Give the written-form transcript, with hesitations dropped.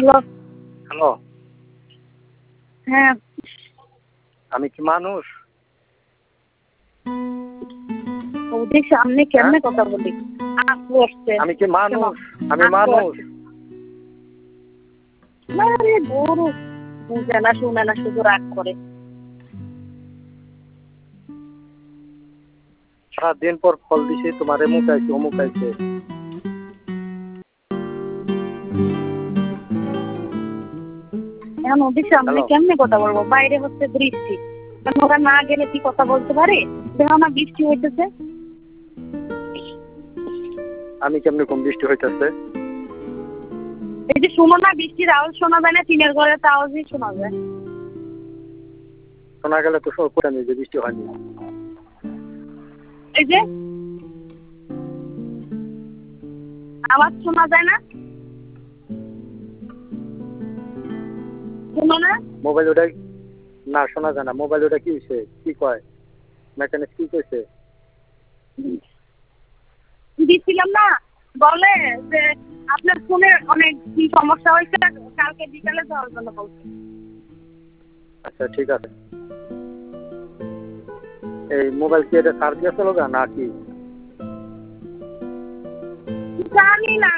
Hello. Hello, হ্যাঁ, আমি কি মানুষ? ওদের সামনে হ্যাঁ? কেমনে কথা বলি? আপু আসছে। আমি কি মানুষ? আমি আপু মানুষ। আসছে। আরে গরু বুঝে না শুনে না শুধু রাগ করে। সারাদিন পর ফল দিছি, তোমার এমুক আইছে, অমুক আইছে। এখন ওদের সামনে হ্যালো, কেমনে কথা বলবো? বাইরে হচ্ছে বৃষ্টি। এখন ওরা না গেলে কি কথা বলতে পারে? দেখো না বৃষ্টি হইতেছে। আমি কেমনে কম বৃষ্টি হইতেছে? এই যে শুনো না বৃষ্টির আওয়াজ শোনা যায় না, টিনের ঘরের তো আওয়াজই শোনা যায়। শোনা গেলে তো সব করে যে বৃষ্টি হয়নি। এই যে আওয়াজ শোনা যায় না, শোনো না? মোবাইল ওটাই না, শোনা যায় না। মোবাইল ওটা কি হয়েছে? কি কয়? মেকানিক কি কইছে? দিছিলাম না, বলে যে আপনার ফোনে অনেক কি সমস্যা হয়েছে, কালকে বিকালে যাওয়ার জন্য বলছে। আচ্ছা ঠিক আছে। এই মোবাইল কি এটা চার্জ দিয়ে চলো না কি? জানি না।